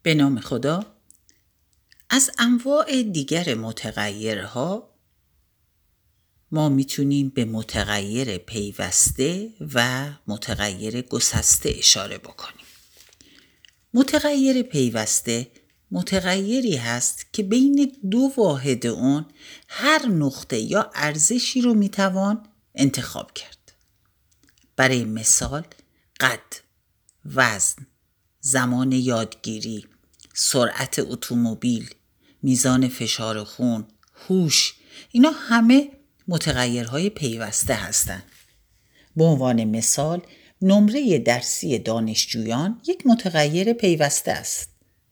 به نام خدا. از انواع دیگر متغیرها ما میتونیم به متغیر پیوسته و متغیر گسسته اشاره بکنیم. متغیر پیوسته متغیری هست که بین دو واحد اون هر نقطه یا ارزشی رو میتوان انتخاب کرد. برای مثال قد، وزن، زمان یادگیری، سرعت اتومبیل، میزان فشار خون، هوش، اینا همه متغیرهای پیوسته هستند. به عنوان مثال نمره درسی دانشجویان یک متغیر پیوسته است.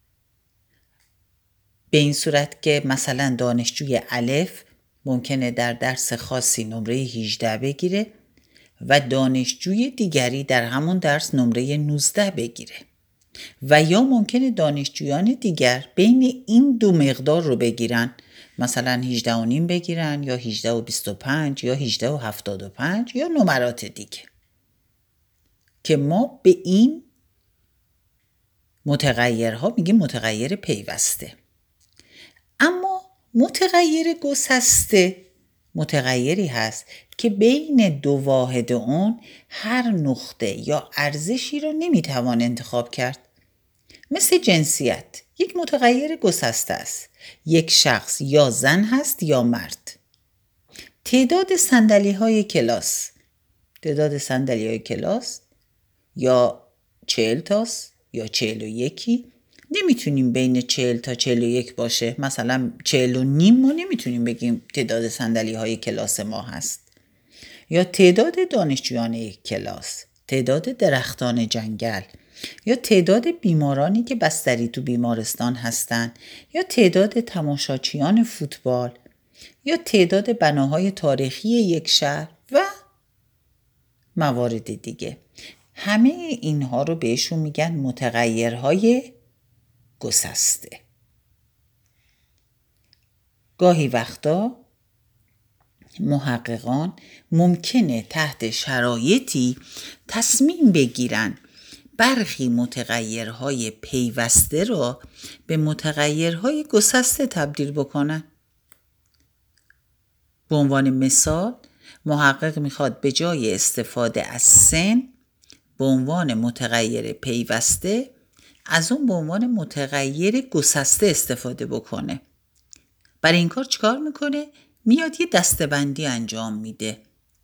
به این صورت که مثلا دانشجوی الف ممکنه در درس خاصی نمره 18 بگیره و دانشجوی دیگری در همون درس نمره 19 بگیره و یا ممکنه دانشجویان دیگر بین این دو مقدار رو بگیرن، مثلا 18.5 بگیرن یا 18.25 یا 18.75 یا نمرات دیگه، که ما به این متغیرها میگیم متغیر پیوسته. اما متغیر گسسته متغیری هست که بین دو واحد اون هر نقطه یا ارزشی رو نمیتوان انتخاب کرد. مثل جنسیت یک متغیر گسسته است. یک شخص یا زن هست یا مرد. تعداد صندلی‌های کلاس یا 40 تاست یا 41. نمیتونیم بین 40 تا 41 باشه. مثلا 40.5 ما نمیتونیم بگیم تعداد صندلی‌های کلاس ما هست. یا تعداد دانشجویان یک کلاس، تعداد درختان جنگل، یا تعداد بیمارانی که بستری تو بیمارستان هستن، یا تعداد تماشاچیان فوتبال، یا تعداد بناهای تاریخی یک شهر و موارد دیگه. همه اینها رو بهشون میگن متغیرهای گسسته. گاهی وقتا محققان ممکنه تحت شرایطی تصمیم بگیرن برخی متغیرهای پیوسته را به متغیرهای گسسته تبدیل بکنن. به عنوان مثال محقق میخواد به جای استفاده از سن به عنوان متغیر پیوسته از اون به عنوان متغیر گسسته استفاده بکنه. برای این کار چیکار میکنه؟ میاد یه دسته‌بندی انجام میده.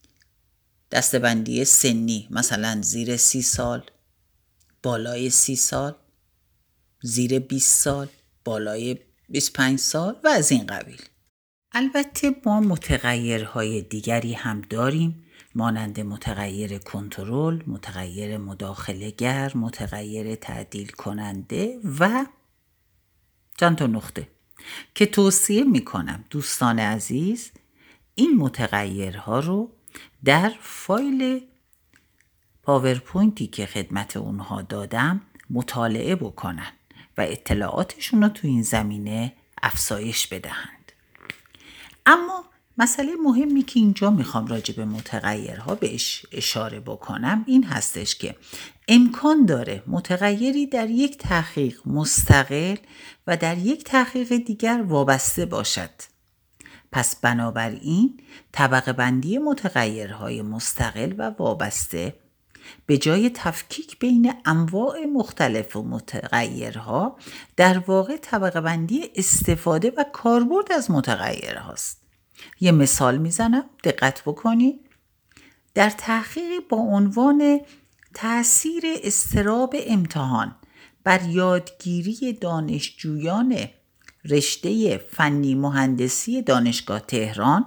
دسته‌بندی سنی، مثلا زیر 30 سال، بالای 30 سال، زیر 20 سال، بالای 25 سال و از این قبیل. البته ما متغیرهای دیگری هم داریم، مانند متغیر کنترل، متغیر مداخله‌گر، متغیر تعدیل کننده و چند تا نقطه که توصیه میکنم دوستان عزیز این متغیرها رو در فایل پاورپوینتی که خدمت اونها دادم مطالعه بکنن و اطلاعاتشون رو تو این زمینه افزایش بدهند. اما مسئله مهمی که اینجا میخوام راجع به متغیرها بهش اشاره بکنم این هستش که امکان داره متغیری در یک تحقیق مستقل و در یک تحقیق دیگر وابسته باشد. پس بنابراین طبقه بندی متغیرهای مستقل و وابسته به جای تفکیک بین انواع مختلف و متغیرها در واقع طبقه بندی استفاده و کاربرد از متغیرهاست. یه مثال میزنم، دقت بکنید. در تحقیقی با عنوان تأثیر اضطراب امتحان بر یادگیری دانشجویان رشته فنی مهندسی دانشگاه تهران،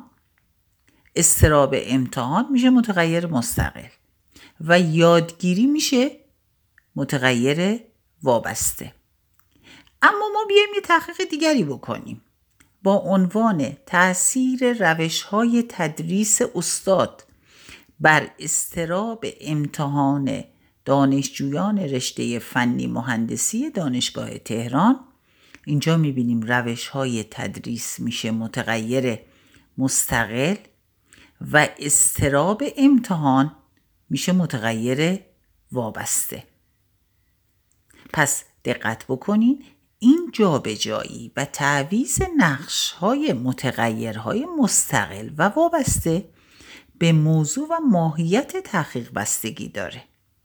اضطراب امتحان میشه متغیر مستقل و یادگیری میشه متغیر وابسته. اما ما بیایم یه تحقیق دیگری بکنیم با عنوان تأثیر روش‌های تدریس استاد بر اضطراب امتحان دانشجویان رشته فنی مهندسی دانشگاه تهران. اینجا میبینیم روش‌های تدریس میشه متغیر مستقل و اضطراب امتحان میشه متغیر وابسته. پس دقت بکنین این جابجایی و تعویض نقش‌های متغیرهای مستقل و وابسته به موضوع و ماهیت تحقیق بستگی داره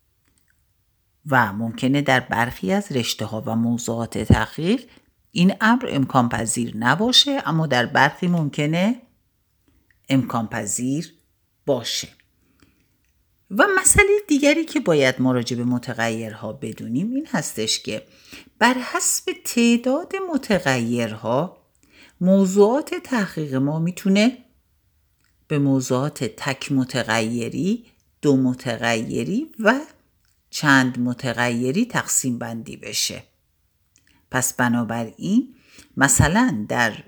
و ممکنه در برخی از رشته‌ها و موضوعات تحقیق این امر امکان پذیر نباشه، اما در برخی ممکنه امکان پذیر باشه. و مسئله دیگری که باید ما راجع به متغیرها بدونیم این هستش که بر حسب تعداد متغیرها موضوعات تحقیق ما میتونه به موضوعات تک متغیری، دو متغیری و چند متغیری تقسیم بندی بشه. پس بنابراین مثلا در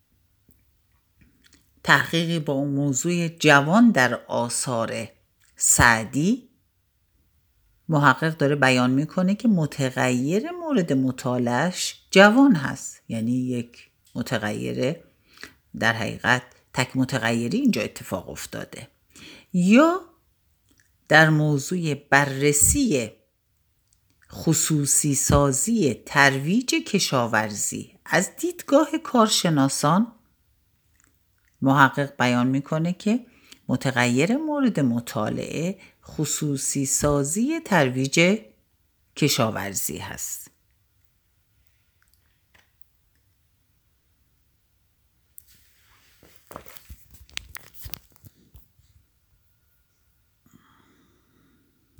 تحقیقی با موضوع جوان در آثار سعدی محقق داره بیان میکنه که متغیر مورد مطالعهش جوان هست، یعنی یک متغیر در حقیقت تک متغیری اینجا اتفاق افتاده. یا در موضوع بررسی خصوصی سازی ترویج کشاورزی از دیدگاه کارشناسان محقق بیان میکنه که متغیر مورد مطالعه خصوصی سازی ترویج کشاورزی هست.